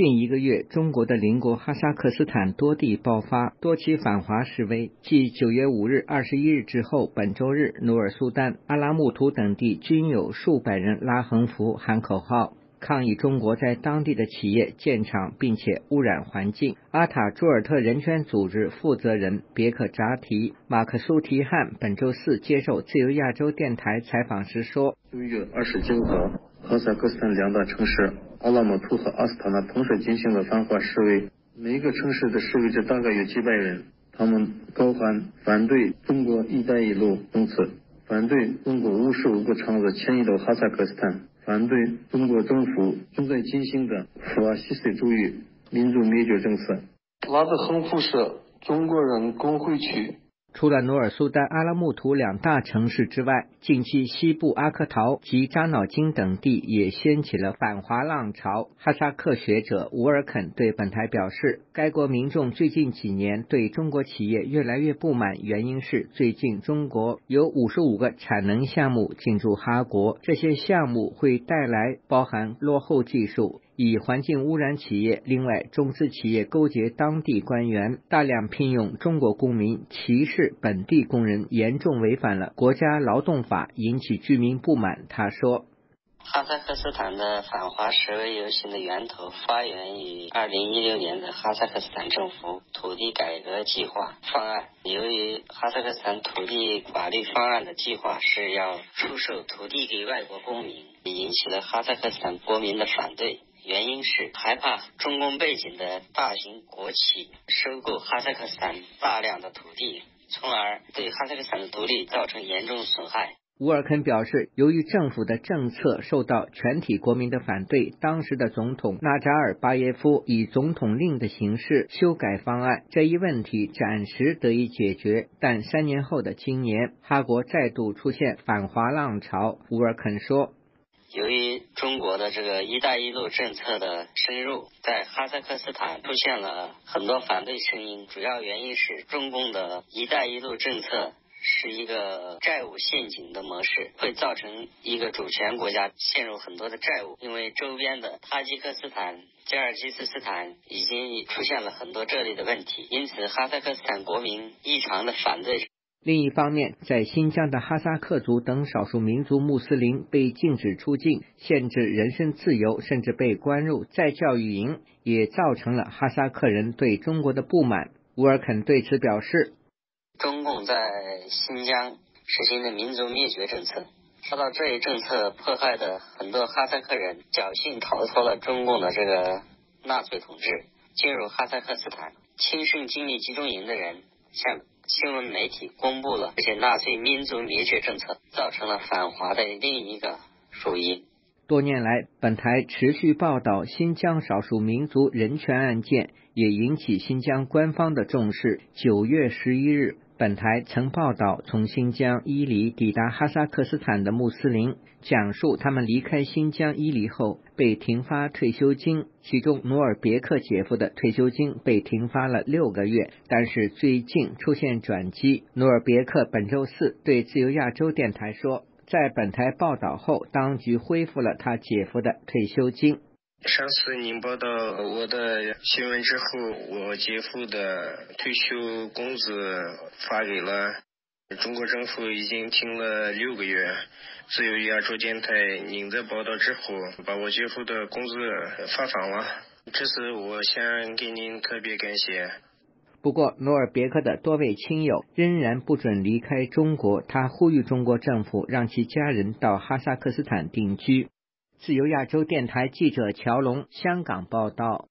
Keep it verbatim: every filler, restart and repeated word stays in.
近一个月，中国的邻国哈萨克斯坦多地爆发多起反华示威，继九月五日、二十一日之后，本周日，努尔苏丹、阿拉木图等地均有数百人拉横幅、喊口号，抗议中国在当地的企业建厂并且污染环境。阿塔朱尔特人权组织负责人别克扎提、马克苏提汉本周四接受自由亚洲电台采访时说： 九月二十九号，哈萨克斯坦两大城市阿拉木图和阿斯塔纳同时进行了反华示威，每个城市的示威者大概有几百人，他们高喊反对中国一带一路政策，反对中国无时无刻厂子迁移到哈萨克斯坦，反对中国政府正在进行的法西斯主义民族灭绝政策。拉的横幅是中国人工会区。 除了努尔苏丹、阿拉木图两大城市之外，近期西部阿克陶及扎瑙金等地也掀起了反华浪潮。哈萨克学者吴尔肯对本台表示，该国民众最近几年对中国企业越来越不满，原因是最近中国有五十五个产能项目进驻哈国，这些项目会带来包含落后技术、以环境污染企业，另外中资企业勾结当地官员，大量聘用中国公民，歧视本地工人，严重违反了国家劳动法，引起居民不满。他说， 哈萨克斯坦的反华示威游行的源头发源于二零一六年的哈萨克斯坦政府土地改革计划方案。由于哈萨克斯坦土地法律方案的计划是要出售土地给外国公民，引起了哈萨克斯坦国民的反对。原因是害怕中共背景的大型国企收购哈萨克斯坦大量的土地，从而对哈萨克斯坦的独立造成严重损害。 乌尔肯表示，由于政府的政策受到全体国民的反对，当时的总统纳扎尔巴耶夫以总统令的形式修改方案，这一问题暂时得以解决。但三年后的今年，哈国再度出现反华浪潮。乌尔肯说， 由于中国的这个一带一路政策的深入，在哈萨克斯坦出现了很多反对声音，主要原因是中共的一带一路政策是一个债务陷阱的模式，会造成一个主权国家陷入很多的债务，因为周边的塔吉克斯坦、吉尔吉斯斯坦已经出现了很多这类的问题，因此哈萨克斯坦国民异常的反对。 另一方面，在新疆的哈萨克族等少数民族穆斯林被禁止出境，限制人身自由，甚至被关入再教育营，也造成了哈萨克人对中国的不满。乌尔肯对此表示， 中共在新疆实行的民族灭绝政策，受到这一政策迫害的很多哈萨克人侥幸逃脱了中共的这个纳粹统治，进入哈萨克斯坦。亲顺经历集中营的人向新闻媒体公布了这些纳粹民族灭绝政策，造成了反华的另一个主因。 多年来，本台持续报道新疆少数民族人权案件，也引起新疆官方的重视。九月十一日，本台曾报道从新疆伊犁抵达哈萨克斯坦的穆斯林，讲述他们离开新疆伊犁后被停发退休金，其中努尔别克姐夫的退休金被停发了六个月，但是最近出现转机。努尔别克本周四对自由亚洲电台说，在本台报道后，当局恢复了他姐夫的退休金。 上次您报道我的新闻之后，我姐夫的退休工资发给了中国政府，已经停了六个月。自由亚洲电台您的报道之后，把我姐夫的工资发放了，这次我想给您特别感谢。 不过，努尔别克的多位亲友仍然不准离开中国，他呼吁中国政府让其家人到哈萨克斯坦定居。自由亚洲电台记者乔龙香港报道。